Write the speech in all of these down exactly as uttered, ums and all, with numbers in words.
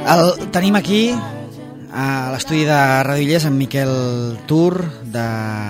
El tenim aquí a l'estudi de Ràdio Illés amb Miquel Tur de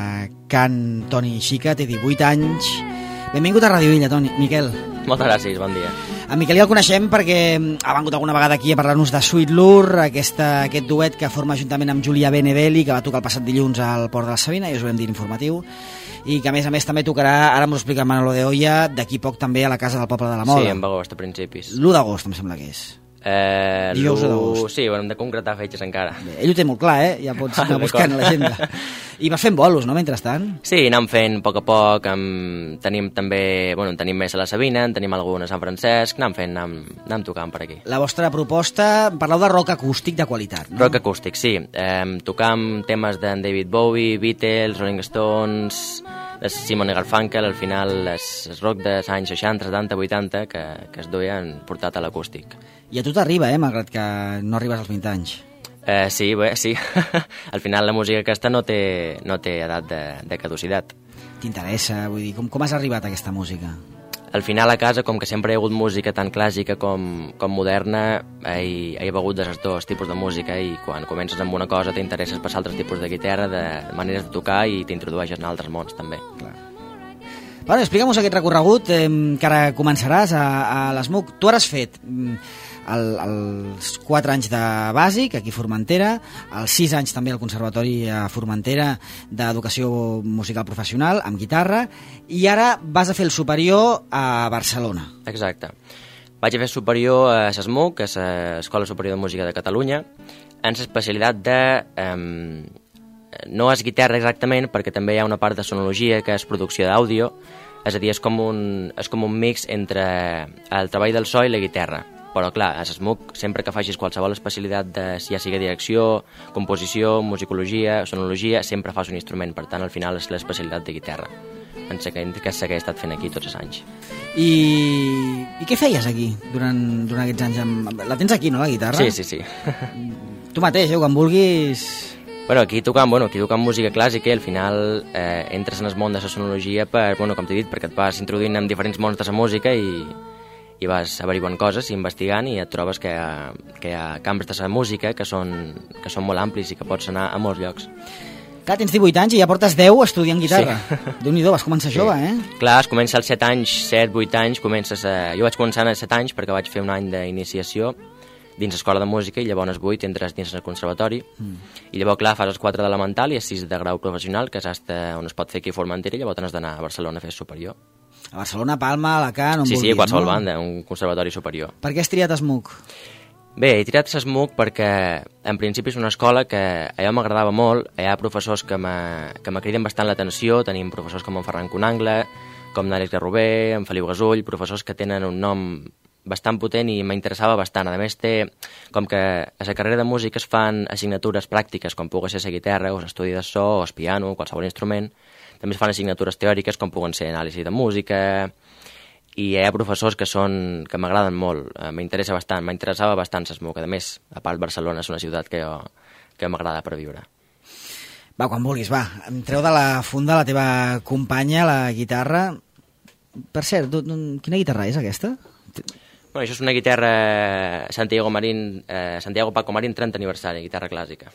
Can Toni Xica, té divuit anys. Benvingut a Ràdio Illa, Toni. Miquel. Moltes gràcies, bon dia. A Miquel ja el coneixem perquè ha vengut alguna vegada aquí a parlar-nos de Sweet Lure, aquesta, aquest duet que forma juntament amb Julià Benedelli, que va tocar el passat dilluns al Port de la Sabina, i us ho vam dir informatiu, i que a més a més també tocarà, ara m'ho explica Manolo de Oia, d'aquí poc també a la Casa del Poble de la Moda. Sí, en agost, a principis. l'u d'agost, em sembla que és. Eh, Dijous d'agost. Sí, ho hem de concretar fetges encara. Bé, ell ho té molt clar, eh? Ja pots anar buscant a l'agenda. I vas fent bolos, no?, mentrestant? Sí, anem fent a poc a poc, amb... tenim també, bueno, en tenim més a la Sabina, en tenim algun a Sant Francesc, anem fent, anem, anem tocant per aquí. La vostra proposta, parleu de rock acústic de qualitat, no? Rock acústic, sí. Eh, tocam temes d'en David Bowie, Beatles, Rolling Stones, Simon i Garfunkel, al final és, és rock dels anys seixanta, setanta, vuitanta que, que es duien portat a l'acústic. I a tu t'arriba, eh, malgrat que no arribes als vint anys. Eh, sí, bé, sí. Al final la música aquesta no té, no té edat de, de caducitat. T'interessa? Vull dir, com, com has arribat a aquesta música? Al final a casa, com que sempre hi ha hagut música tant clàssica com, com moderna, he, he begut de els dos tipus de música i quan comences amb una cosa t'interesses passar altres tipus de guitarra, de maneres de tocar i t'introdueixes en altres mons també. Clar. Bueno, explica'm-nos aquest recorregut eh, que ara començaràs a, a l'Smook. Tu ara has fet el, els quatre anys de bàsic aquí a Formentera, els sis anys també al Conservatori a Formentera d'Educació Musical Professional amb guitarra, i ara vas a fer el superior a Barcelona. Exacte. Vaig a fer superior a l'Smook, que és l'Escola Superior de Música de Catalunya, en l'especialitat de... Eh, no és guitarra exactament, perquè també hi ha una part de sonologia que és producció d'àudio, és a dir, és com un, és com un mix entre el treball del so i la guitarra. Però clar, a l'Smook, sempre que facis qualsevol especialitat, de, ja sigui direcció, composició, musicologia, sonologia, sempre fas un instrument, per tant al final és l'especialitat de guitarra, en que, que he estat fent aquí tots els anys. I, i què feies aquí durant, durant aquests anys? Amb... La tens aquí, no, la guitarra? Sí, sí, sí. Tu mateix, eh, quan vulguis... Bueno, aquí tocam, bueno, aquí tocam música clàssica i al final eh, entres en el món de la sonologia per, bueno, com t'he dit, perquè et vas introduint en diferents mons de la música i, i vas averiguant coses i investigant i et trobes que hi ha, que hi ha camps de la música que són, que són molt amplis i que pots anar a molts llocs. Clar, tens divuit anys i ja portes deu estudiant guitarra. Sí. Déu-n'hi-do, vas començar sí. jove, eh? Clar, es comença als set anys, set, vuit anys, comences a... Jo vaig començar als set anys perquè vaig fer un any d'iniciació dins l'escola de música i llavors als vuit entres dins el conservatori mm. i llavors clar fas els quatre d'elemental i els sis de grau professional que és hasta on es pot fer aquí a Formentera i llavors has d'anar a Barcelona a fer superior. A Barcelona, Palma, Alacant, on sí, vulguis, sí, a qualsevol no? banda, un conservatori superior. Per què has triat Smook? Bé, he triat Smook perquè en principi és una escola que allò m'agradava molt, hi ha professors que me criden bastant l'atenció, tenim professors com en Ferran Conangle, com n'Àlex Garrober, en Feliu Gasull, professors que tenen un nom bastant potent i m'interessava bastant. A més, té, com que a la carrera de música es fan assignatures pràctiques, com pugui ser la guitarra, o l'estudi de so, o el piano, o qualsevol instrument. També es fan assignatures teòriques, com puguen ser anàlisi de música, i hi ha professors que són que m'agraden molt, m'interessa bastant, m'interessava bastant l'Smook. A més, a part Barcelona és una ciutat que, jo, que m'agrada per viure. Va, quan vulguis, va. Em treu de la funda la teva companya, la guitarra. Per cert, tu, quina guitarra és aquesta? Bueno, això és una guitarra Santiago Marín, eh, Santiago Paco Marín trenta aniversari, guitarra clàssica.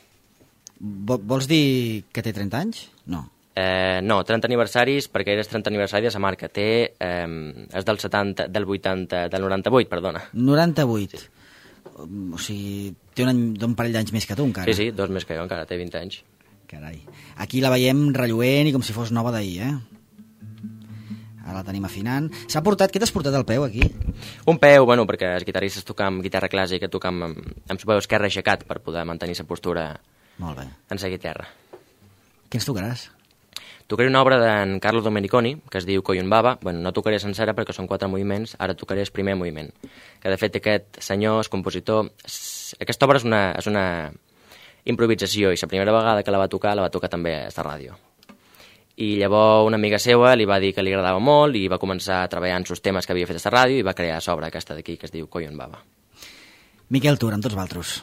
Vols dir que té trenta anys? No. Eh, no, trenta aniversaris, perquè eres trenta aniversari de la marca. Té, eh, és del setanta, del vuitanta, del noranta-vuit, perdona. noranta-vuit. Sí. O sigui, té un, any, un parell d'anys més que tu, encara. Sí, sí, dos més que jo, encara, té vint anys. Carai. Aquí la veiem relluent i com si fos nova d'ahir, eh? Ara la tenim afinant. S'ha portat... Què t'has portat al peu, aquí? Un peu, bueno, perquè els guitarristes tocam guitarra clàssica, tocam amb, amb el peu esquerre aixecat per poder mantenir la postura Molt bé. en la guitarra. Què ens tocaràs? Tocaré una obra d'en Carlo Domeniconi, que es diu Koyun Baba. Bueno, no tocaré sencera perquè són quatre moviments, ara tocaré el primer moviment. Que de fet aquest senyor, el compositor... Aquesta obra és una, és una improvisació i la primera vegada que la va tocar, la va tocar també a la ràdio. I llavors una amiga seva li va dir que li agradava molt i va començar a treballar en els temes que havia fet a la ràdio i va crear l'obra aquesta d'aquí que es diu Koyun Baba. Miquel Tur, amb tots vosaltres.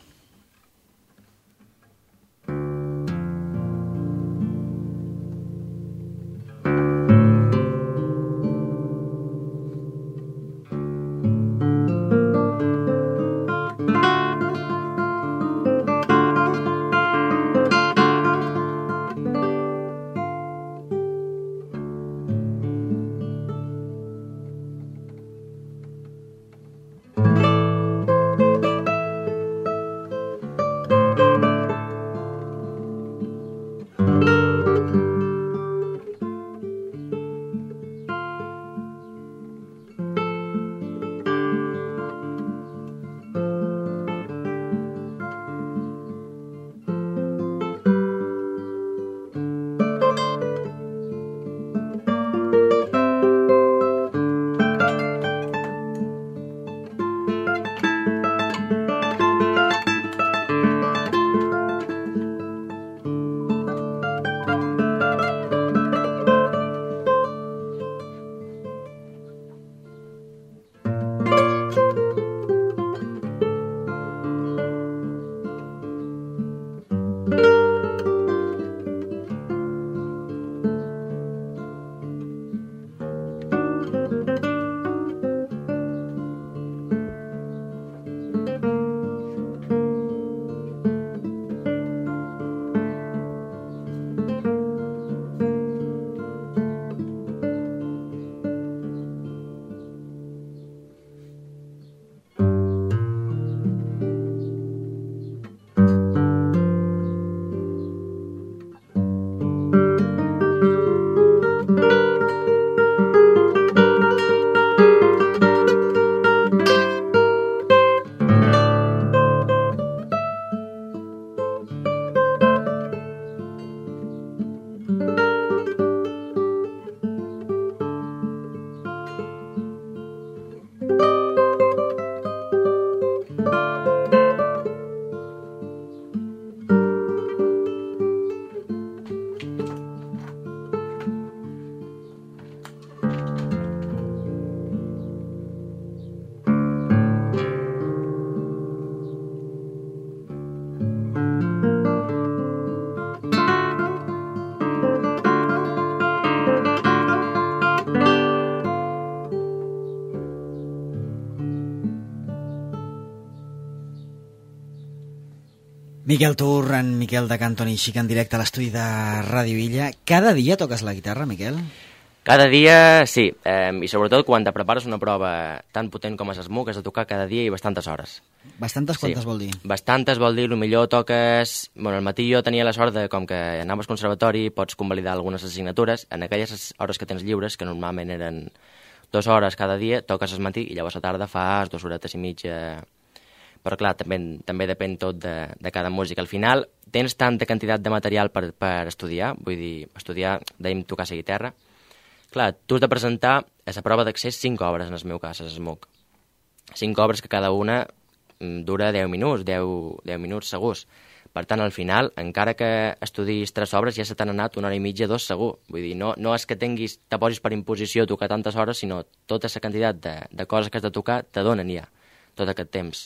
Miquel Tur, en Miquel de Cantoni Xic en directe a l'estudi de Ràdio Illa. Cada dia toques la guitarra, Miquel? Cada dia, sí, eh, i sobretot quan te prepares una prova tan potent com és Smoke, has de tocar cada dia i bastantes hores. Bastantes quantes sí. vol dir? Bastantes vol dir, potser toques... Bueno, al matí jo tenia la sort de, com que anaves al conservatori, pots convalidar algunes assignatures, en aquelles hores que tens lliures, que normalment eren dues hores cada dia, toques al matí i llavors a tarda fas dues horetes i mitja... Però clar, també, també depèn tot de, de cada música. Al final tens tanta quantitat de material per, per estudiar, vull dir, estudiar, dèiem tocar la guitarra. Clar, tu has de presentar a la prova d'accés cinc obres, en el meu cas, a Smoke. Cinc obres que cada una dura deu minuts, deu, deu minuts segurs. Per tant, al final, encara que estudis tres obres, ja se t'han anat una hora i mitja, dos segur. Vull dir, no, no és que tinguis, te posis per imposició a tocar tantes hores, sinó tota la quantitat de, de coses que has de tocar te donen ja tot aquest temps.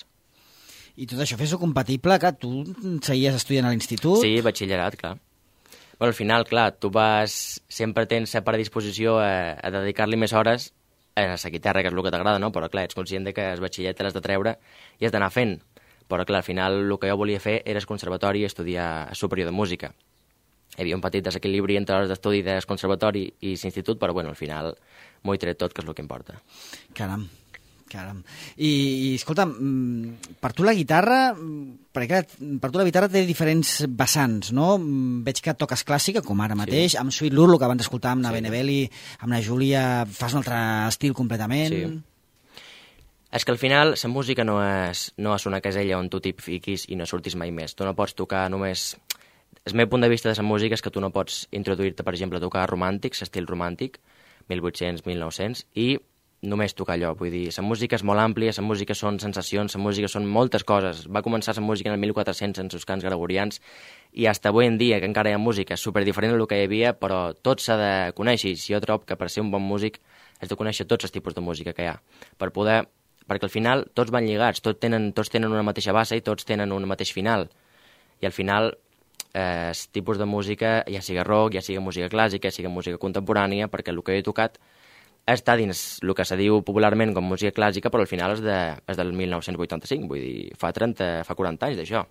I tot això fes-ho compatible, clar, tu seguies estudiant a l'institut? Sí, batxillerat, clar. Bueno, al final, clar, tu vas... Sempre tens la predisposició a, a dedicar-li més hores a la guitarra, que és el que t'agrada, no? Però, clar, ets conscient de que el batxillerat l'has de treure i has d'anar fent. Però, clar, al final el que jo volia fer era el conservatori i estudiar superior de música. Hi havia un petit desequilibri entre hores d'estudi del conservatori i l'institut, però, bueno, al final m'ho he tret tot, que és el que importa. Caram. Caram. I, i escolta, per tu la guitarra, perquè per tu la guitarra té diferents vessants, no? Veig que toques clàssica, com ara mateix, sí. Amb Sweet Lure, el que abans escoltàvem, amb sí. Benevelli, amb la Júlia, fas un altre estil completament. Sí. És que al final la música no és, no és una casella on tu t'hi fiquis i no surtis mai més. Tu no pots tocar només... El meu punt de vista de la música és que tu no pots introduir-te, per exemple, a tocar romàntics, estil romàntic, mil vuit-cents, mil nou-cents, i només tocar allò, vull dir, la música és molt àmplia, la música són sensacions, la música són moltes coses. Va començar la música en el mil quatre-cents en els cants gregorians i fins avui en dia, que encara hi ha música superdiferent del que hi havia, però tot s'ha de conèixer, i si jo trobo que per ser un bon músic has de conèixer tots els tipus de música que hi ha, per poder... perquè al final tots van lligats, tots tenen, tots tenen una mateixa base i tots tenen un mateix final, i al final eh, el tipus de música, ja sigui rock, ja sigui música clàssica, ja sigui música contemporània, perquè el que he tocat està dins el que se diu popularment com música clàssica, però al final és, de, és del mil nou-cents vuitanta-cinc, vull dir, fa trenta, fa quaranta anys d'això.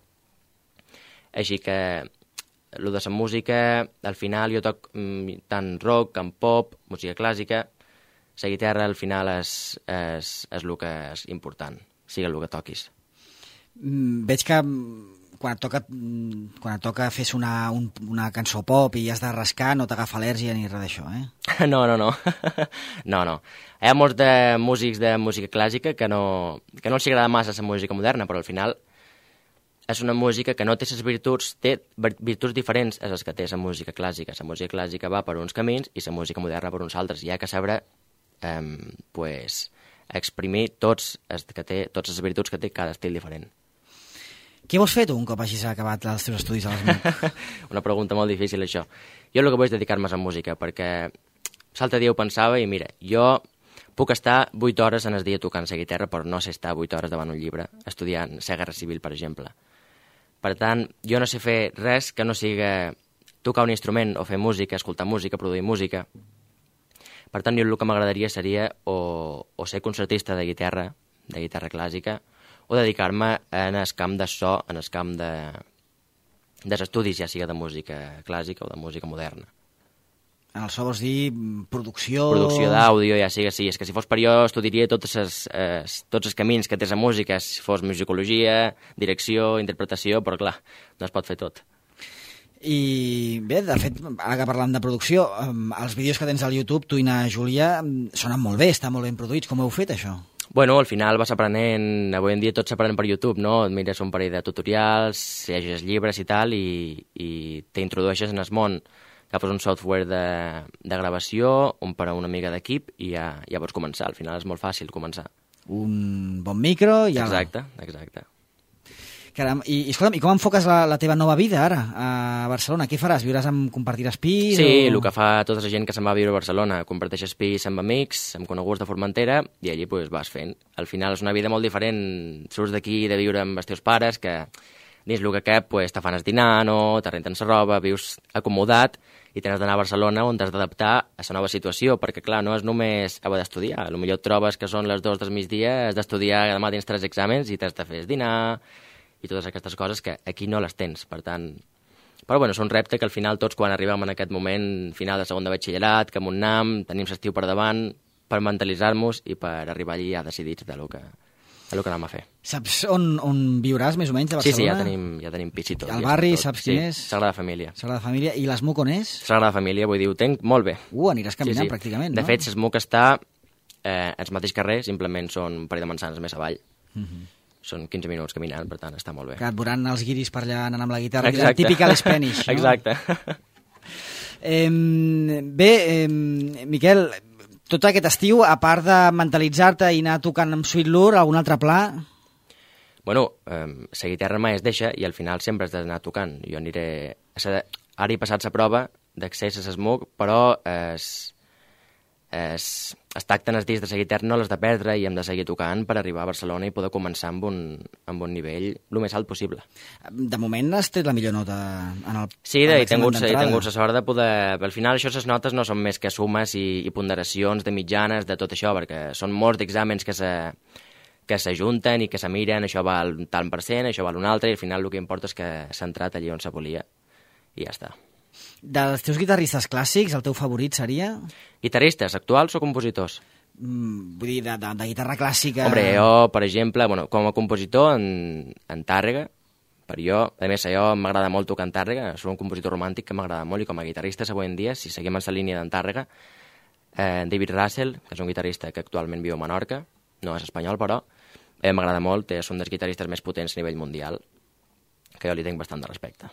Així que, el de la música, al final jo toc mm, tant rock com pop, música clàssica, la guitarra al final és, és, és el que és important, sigui el que toquis. Mm, veig que quan et toca, quan et toca fes una, un, una cançó pop i has de rascar, no t'agafa al·lèrgia ni res d'això, eh? No, no, no. no, no. Hi ha molts de músics de música clàssica que no, que no els agrada massa la música moderna, però al final és una música que no té les virtuts, té virtuts diferents a les que té la música clàssica. La música clàssica va per uns camins i la música moderna per uns altres. Hi ha que saber eh, pues, exprimir tots, els que té, totes les virtuts que té cada estil diferent. Què vols fer tu un cop hagis acabat els teus estudis a l'Smoke? Una pregunta molt difícil, això. Jo el que vull és dedicar-me a la música, perquè l'altre dia ho pensava i mira, jo puc estar vuit hores en el dia tocant la guitarra, però no sé estar vuit hores davant un llibre, estudiant la Guerra Civil, per exemple. Per tant, jo no sé fer res que no sigui tocar un instrument o fer música, escoltar música, produir música. Per tant, jo el que m'agradaria seria o, o ser concertista de guitarra, de guitarra clàssica, o dedicar-me en el camp de so, en el camp de, dels estudis, ja sigui de música clàssica o de música moderna. En el so vols dir producció... Producció d'àudio, ja sigui, sí. És que si fos per jo estudiaria tots els, els, tots els camins que té la música, si fos musicologia, direcció, interpretació, però clar, no es pot fer tot. I bé, de fet, ara que parlam de producció, els vídeos que tens al YouTube, tu i na Júlia, sonen molt bé, estan molt ben produïts. Com heu fet, això? Bueno, al final vas aprenent, avui en dia tot s'aprèn per YouTube, no? Et mires un parell de tutorials, llegeixes llibres i tal, i, i t'introdueixes en el món. Agafes un software de, de gravació, un per a una mica d'equip, i ja, ja pots començar. Al final és molt fàcil començar. Un bon micro i... Exacte, exacte. Caram, i, i escolta'm, i com enfoques la, la teva nova vida ara a Barcelona? Què faràs? Viuràs amb compartiràs pis? Sí, o... el que fa tota la gent que se'n va a viure a Barcelona. Comparteixes pis amb amics, amb coneguts de Formentera, i allí pues, vas fent. Al final és una vida molt diferent. Surts d'aquí de viure amb els teus pares, que dins el que cap pues, te fan el dinar, no? Te renten la roba, vius acomodat, i tens d'anar a Barcelona on t'has d'adaptar a la nova situació, perquè clar, no és només haver d'estudiar. Potser et trobes que són les dues del migdia, has d'estudiar, demà tens tres exàmens i t'has de fer el dinar, i totes aquestes coses que aquí no les tens, per tant... Però bueno, és un repte que al final tots quan arribem en aquest moment final de segon de batxillerat, que amb un nam, tenim l'estiu per davant, per mentalitzar-nos i per arribar allí ja decidits de lo que, de lo que anem a fer. Saps on, on viuràs, més o menys, de Barcelona? Sí, sí, ja tenim, ja tenim pis i tot. El barri, tot. saps quin sí, és? Sagrada Família. Sagrada Família. I l'Smuc on és? Sagrada Família, vull dir, ho tenc molt bé. Uh, aniràs caminant sí, sí. pràcticament, no? De fet, l'Smuc està eh, als mateix carrer, simplement són un parell de manzanes més avall. Uh -huh. Són quinze minuts caminant, per tant, està molt bé. Que et veuran els guiris per allà anant amb la guitarra. Exacte. Típica de Spanish, no? Exacte. Eh, bé, eh, Miquel, tot aquest estiu, a part de mentalitzar-te i anar tocant amb Sweet Lure, algun altre pla? Bueno, eh, la guitarra mai es deixa i al final sempre has d'anar tocant. Jo aniré... Ara he passat la prova d'accés a l'Smuc, però es, es, es tacten els discs de la guitarra, no l'has de perdre i hem de seguir tocant per arribar a Barcelona i poder començar amb un, amb un nivell el més alt possible. De moment has tret la millor nota en el... Sí, de, he, tingut, he tingut la sort de poder... Al final, això, les notes no són més que sumes i, i ponderacions de mitjanes, de tot això, perquè són molts d'exàmens que se... que s'ajunten i que se miren, això val un tant per cent, això val un altre, i al final el que importa és que s'ha entrat allí on se volia, i ja està. Dels teus guitarristes clàssics, el teu favorit seria? Guitarristes, actuals o compositors? Mm, vull dir, de, de, de guitarra clàssica... Hombre, jo, per exemple, bueno, com a compositor, en, en Tàrrega, per jo, a més, jo m'agrada molt tocar en Tàrrega, soc un compositor romàntic que m'agrada molt, i com a guitarrista, avui en dia, si seguim en la línia d'en Tàrrega, eh, David Russell, que és un guitarrista que actualment viu a Menorca, no és espanyol, però eh, m'agrada molt, és un dels guitarristes més potents a nivell mundial, que jo li tinc bastant de respecte.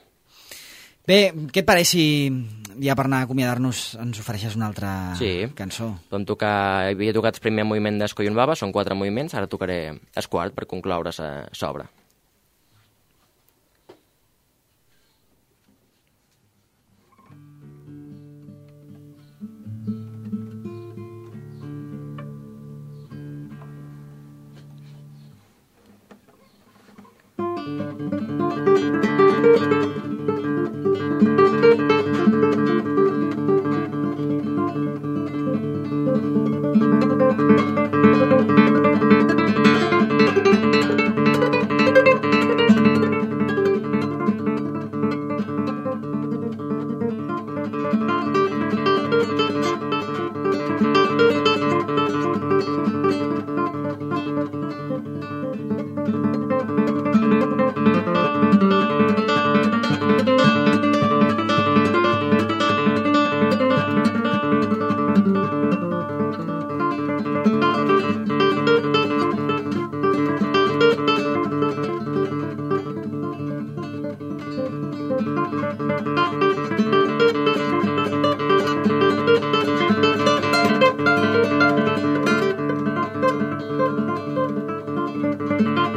Bé, què et pareix si ja per anar a acomiadar-nos ens ofereixes una altra sí. cançó? Doncs tocar, havia tocat el primer moviment d'Escollon Baba, són quatre moviments, ara tocaré el quart per concloure l'obra. Thank you.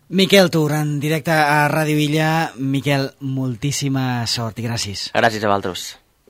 Miquel Tur, en directe a Ràdio Illa. Miquel, moltíssima sort i gràcies. Gràcies a vosaltres.